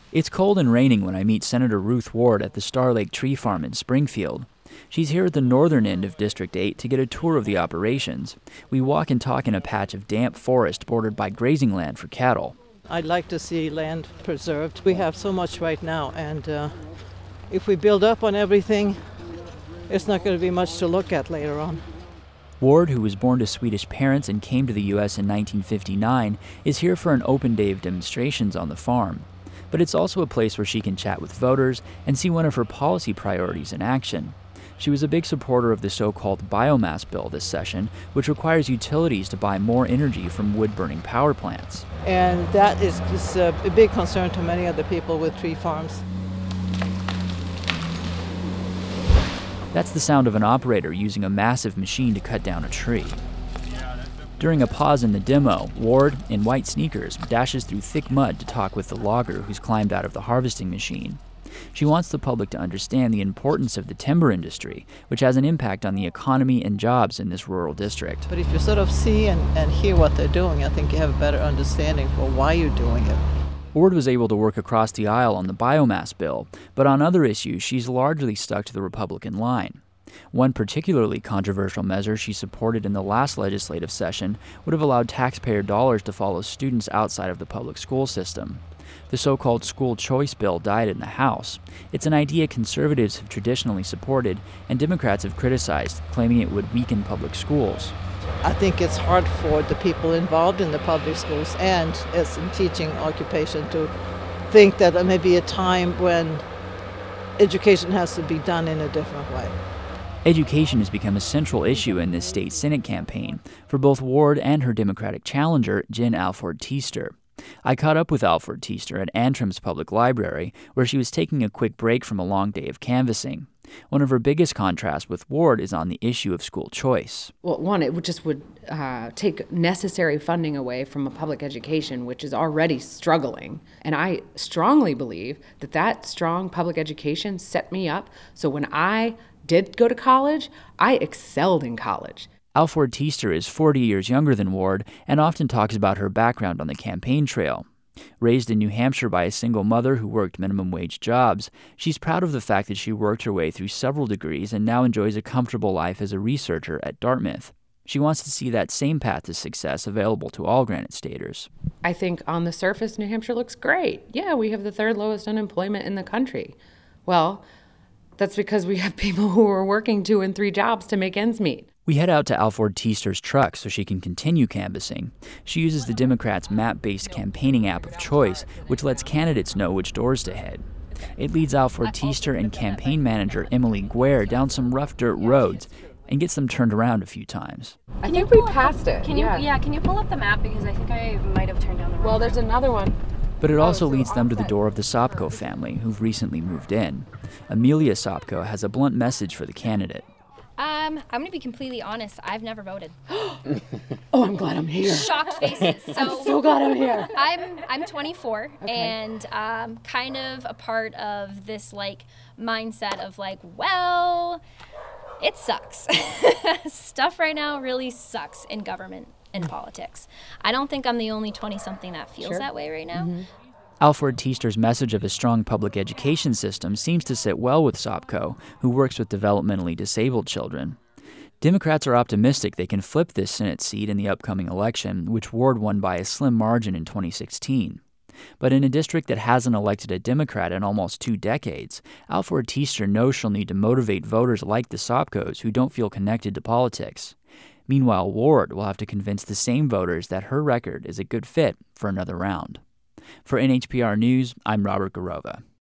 It's cold and raining when I meet Senator Ruth Ward at the Star Lake Tree Farm in Springfield. She's here at the northern end of District 8 to get a tour of the operations. We walk and talk in a patch of damp forest bordered by grazing land for cattle. I'd like to see land preserved. We have so much right now, and if we build up on everything, it's not going to be much to look at later on. Ward, who was born to Swedish parents and came to the U.S. in 1959, is here for an open day of demonstrations on the farm. But it's also a place where she can chat with voters and see one of her policy priorities in action. She was a big supporter of the so-called biomass bill this session, which requires utilities to buy more energy from wood-burning power plants. And that is a big concern to many other people with tree farms. That's the sound of an operator using a massive machine to cut down a tree. During a pause in the demo, Ward, in white sneakers, dashes through thick mud to talk with the logger who's climbed out of the harvesting machine. She wants the public to understand the importance of the timber industry, which has an impact on the economy and jobs in this rural district. But if you sort of see and hear what they're doing, I think you have a better understanding for why you're doing it. Ward was able to work across the aisle on the biomass bill, but on other issues, she's largely stuck to the Republican line. One particularly controversial measure she supported in the last legislative session would have allowed taxpayer dollars to follow students outside of the public school system. The so-called school choice bill died in the House. It's an idea conservatives have traditionally supported, and Democrats have criticized, claiming it would weaken public schools. I think it's hard for the people involved in the public schools and as in teaching occupation to think that there may be a time when education has to be done in a different way. Education has become a central issue in this state Senate campaign for both Ward and her Democratic challenger, Jen Alford Teester. I caught up with Alford Teester at Antrim's Public Library, where she was taking a quick break from a long day of canvassing. One of her biggest contrasts with Ward is on the issue of school choice. Well, one, it would take necessary funding away from a public education, which is already struggling. And I strongly believe that strong public education set me up. So when I did go to college, I excelled in college. Alford Teester is 40 years younger than Ward and often talks about her background on the campaign trail. Raised in New Hampshire by a single mother who worked minimum wage jobs, she's proud of the fact that she worked her way through several degrees and now enjoys a comfortable life as a researcher at Dartmouth. She wants to see that same path to success available to all Granite Staters. I think on the surface, New Hampshire looks great. Yeah, we have the third lowest unemployment in the country. Well, that's because we have people who are working 2 and 3 jobs to make ends meet. We head out to Alford Teester's truck so she can continue canvassing. She uses the Democrats' map-based campaigning app of choice, which lets candidates know which doors to head. It leads Alford Teester and campaign manager Emily Guare down some rough dirt roads and gets them turned around a few times. I think we passed it. Can you pull up the map, because I think I might have turned down the wrong. Well, there's another one. But it also leads them to the door of the Sopko family, who've recently moved in. Amelia Sopko has a blunt message for the candidate. I'm going to be completely honest. I've never voted. Oh, I'm glad I'm here. Shocked faces. I'm so glad I'm here. I'm 24, okay. And kind of a part of this mindset of well, it sucks. Stuff right now really sucks in government and politics. I don't think I'm the only 20-something that feels that way right now. Mm-hmm. Alford Teester's message of a strong public education system seems to sit well with Sopko, who works with developmentally disabled children. Democrats are optimistic they can flip this Senate seat in the upcoming election, which Ward won by a slim margin in 2016. But in a district that hasn't elected a Democrat in almost 2 decades, Alford Teester knows she'll need to motivate voters like the Sopkos who don't feel connected to politics. Meanwhile, Ward will have to convince the same voters that her record is a good fit for another round. For NHPR News, I'm Robert Garova.